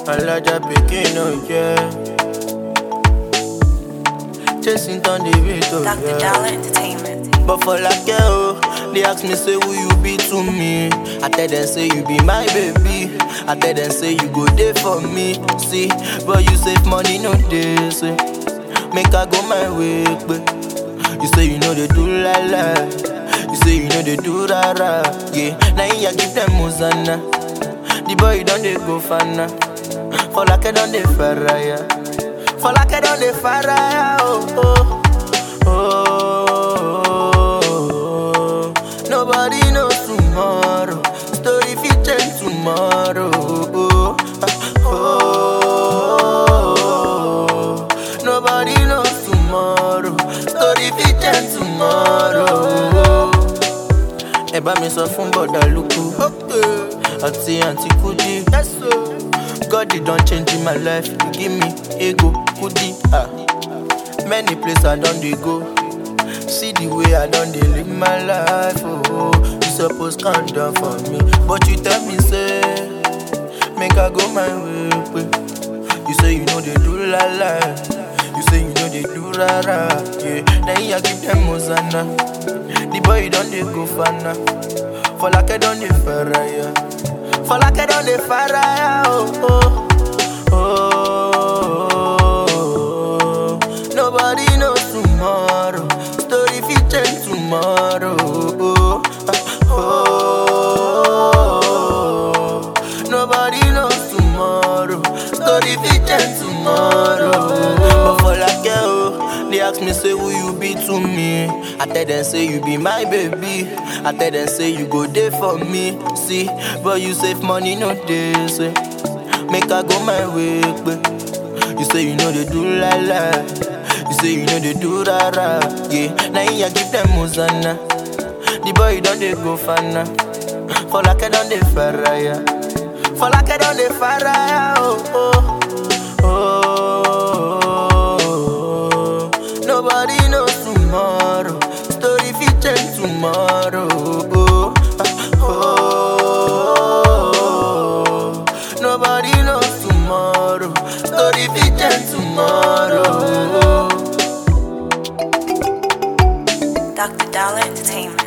Alaja Pekin, oh yeah. Chasing down the beat, oh Dr. yeah. Dollar Entertainment. But for like girl, they ask me say who you be to me. I tell them say you be my baby. I tell them say you go there for me. See, but you save money no day, say. Make I go my way, but you say you know they do la la. You say you know they do ra ra. Yeah, now you give them Muzana. The boy don't they go fana. For like I don't they faraya. For like I don't they faraya. Oh oh oh. Nobody knows tomorrow. Story fit change tomorrow. Oh oh. Nobody knows tomorrow. Story fit change tomorrow. Eba mi sọ fún bọ̀dà lukú. Àti àǹtí Kudi. God they don't change in my life. You give me ego, Kudi. Many places I don't dey go. See the way I don't dey live my life. Oh, you suppose calm down for me, but you tell me say make I go my way. You say you know they do la la. You say you know they do ra ra. Yeah, then you give them Mozana. The boy don't dey go fana. For like I don't dey faraya. For like I don't dey faraya. Oh oh oh. Nobody knows tomorrow. Story fit change tomorrow. Oh oh. Nobody knows tomorrow. Story fit change tomorrow. But for like girl, they ask me say who you be to me. I tell them say you be my baby. I tell them say you go there for me. See, but you save money no day, say. Make I go my way, but you say you know they do la la. You say you know they do ra ra. Yeah, now you give them Muzana. The boy don't they go fana. For like I don't they faraya. For like I don't they faraya. Oh oh oh. Nobody knows tomorrow. Story fit change tomorrow. Oh oh. Nobody knows tomorrow. Story fit change tomorrow. Dr. Dollar Entertainment.